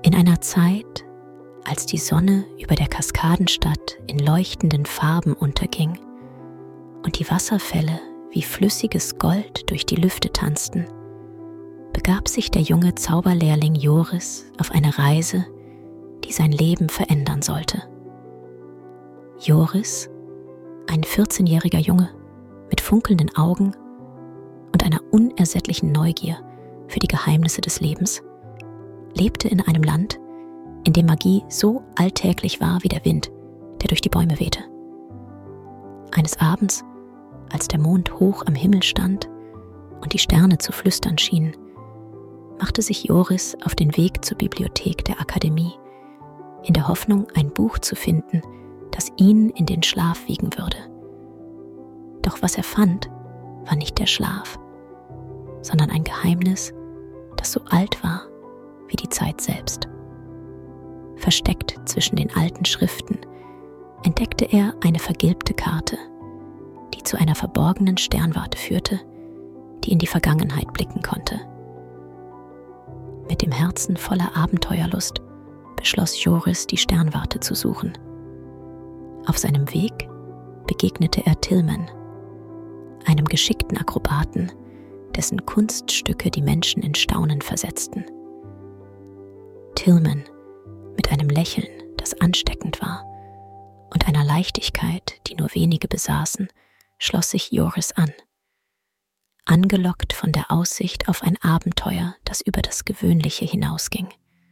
In einer Zeit, als die Sonne über der Kaskadenstadt in leuchtenden Farben unterging und die Wasserfälle wie flüssiges Gold durch die Lüfte tanzten, begab sich der junge Zauberlehrling Joris auf eine Reise, die sein Leben verändern sollte. Joris, ein 14-jähriger Junge mit funkelnden Augen und einer unersättlichen Neugier für die Geheimnisse des Lebens, lebte in einem Land, in dem Magie so alltäglich war wie der Wind, der durch die Bäume wehte. Eines Abends, als der Mond hoch am Himmel stand und die Sterne zu flüstern schienen, machte sich Joris auf den Weg zur Bibliothek der Akademie, in der Hoffnung, ein Buch zu finden, das ihn in den Schlaf wiegen würde. Doch was er fand, war nicht der Schlaf, sondern ein Geheimnis, das so alt war wie die Zeit selbst. Versteckt zwischen den alten Schriften entdeckte er eine vergilbte Karte, die zu einer verborgenen Sternwarte führte, die in die Vergangenheit blicken konnte. Mit dem Herzen voller Abenteuerlust beschloss Joris, die Sternwarte zu suchen. Auf seinem Weg begegnete er Tillman, einem geschickten Akrobaten, dessen Kunststücke die Menschen in Staunen versetzten. Tillman, mit einem Lächeln, das ansteckend war, und einer Leichtigkeit, die nur wenige besaßen, schloss sich Joris an. Angelockt von der Aussicht auf ein Abenteuer, das über das Gewöhnliche hinausging.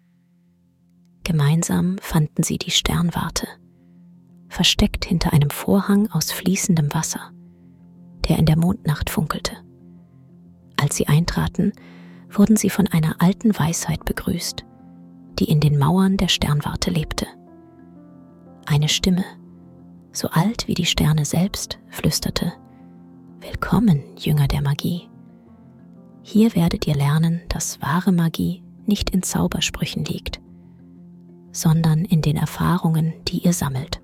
Gemeinsam fanden sie die Sternwarte, versteckt hinter einem Vorhang aus fließendem Wasser, der in der Mondnacht funkelte. Als sie eintraten, wurden sie von einer alten Weisheit begrüßt, die in den Mauern der Sternwarte lebte. Eine Stimme, so alt wie die Sterne selbst, flüsterte: »Willkommen, Jünger der Magie. Hier werdet ihr lernen, dass wahre Magie nicht in Zaubersprüchen liegt, sondern in den Erfahrungen, die ihr sammelt.«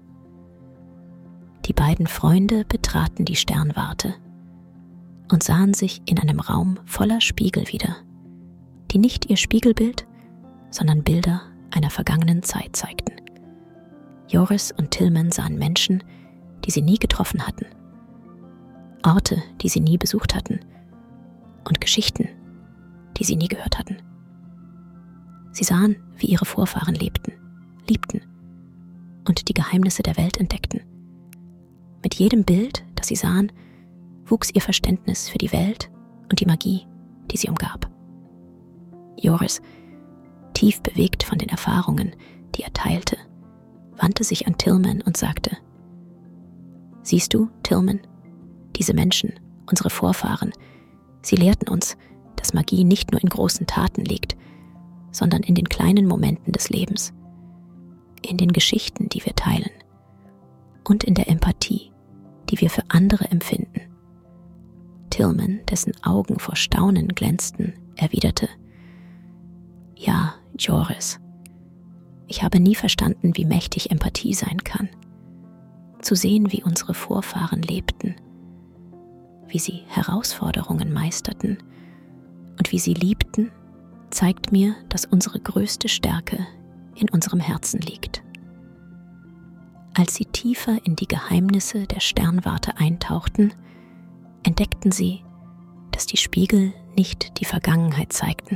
Die beiden Freunde betraten die Sternwarte und sahen sich in einem Raum voller Spiegel wieder, die nicht ihr Spiegelbild, sondern Bilder einer vergangenen Zeit zeigten. Joris und Tillman sahen Menschen, die sie nie getroffen hatten, Orte, die sie nie besucht hatten, und Geschichten, die sie nie gehört hatten. Sie sahen, wie ihre Vorfahren lebten, liebten und die Geheimnisse der Welt entdeckten. Mit jedem Bild, das sie sahen, wuchs ihr Verständnis für die Welt und die Magie, die sie umgab. Joris, tief bewegt von den Erfahrungen, die er teilte, wandte sich an Tillman und sagte: »Siehst du, Tillman, diese Menschen, unsere Vorfahren, sie lehrten uns, dass Magie nicht nur in großen Taten liegt, sondern in den kleinen Momenten des Lebens, in den Geschichten, die wir teilen und in der Empathie, die wir für andere empfinden.« Tillman, dessen Augen vor Staunen glänzten, erwiderte: »Ja, Joris, ich habe nie verstanden, wie mächtig Empathie sein kann. Zu sehen, wie unsere Vorfahren lebten, wie sie Herausforderungen meisterten und wie sie liebten, zeigt mir, dass unsere größte Stärke in unserem Herzen liegt.« Als sie tiefer in die Geheimnisse der Sternwarte eintauchten, entdeckten sie, dass die Spiegel nicht die Vergangenheit zeigten,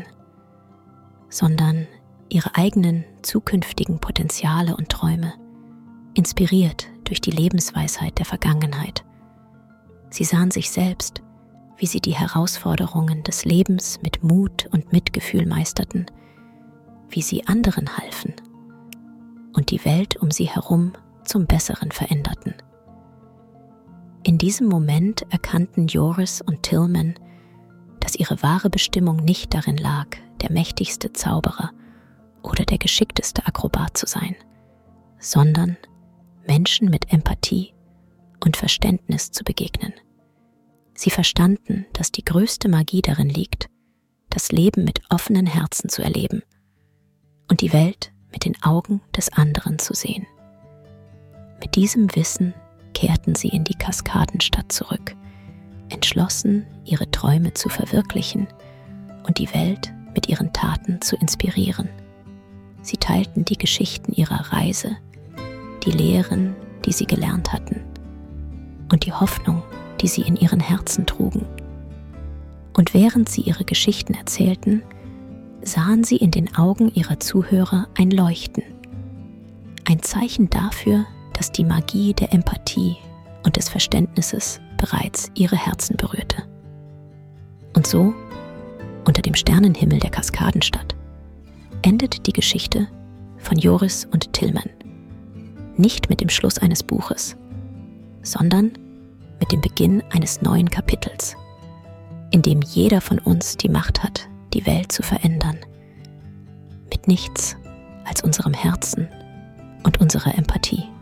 sondern ihre eigenen zukünftigen Potenziale und Träume, inspiriert durch die Lebensweisheit der Vergangenheit. Sie sahen sich selbst, wie sie die Herausforderungen des Lebens mit Mut und Mitgefühl meisterten, wie sie anderen halfen und die Welt um sie herum zum Besseren veränderten. In diesem Moment erkannten Joris und Tillman, dass ihre wahre Bestimmung nicht darin lag, der mächtigste Zauberer oder der geschickteste Akrobat zu sein, sondern Menschen mit Empathie und Verständnis zu begegnen. Sie verstanden, dass die größte Magie darin liegt, das Leben mit offenen Herzen zu erleben und die Welt mit den Augen des anderen zu sehen. Mit diesem Wissen kehrten sie in die Kaskadenstadt zurück, entschlossen, ihre Träume zu verwirklichen und die Welt mit ihren Taten zu inspirieren. Sie teilten die Geschichten ihrer Reise, die Lehren, die sie gelernt hatten, und die Hoffnung, die sie in ihren Herzen trugen. Und während sie ihre Geschichten erzählten, sahen sie in den Augen ihrer Zuhörer ein Leuchten, ein Zeichen dafür, dass die Magie der Empathie und des Verständnisses bereits ihre Herzen berührte. Und so, unter dem Sternenhimmel der Kaskadenstadt, endet die Geschichte von Joris und Tillman. Nicht mit dem Schluss eines Buches, sondern mit dem Beginn eines neuen Kapitels, in dem jeder von uns die Macht hat, die Welt zu verändern, mit nichts als unserem Herzen und unserer Empathie.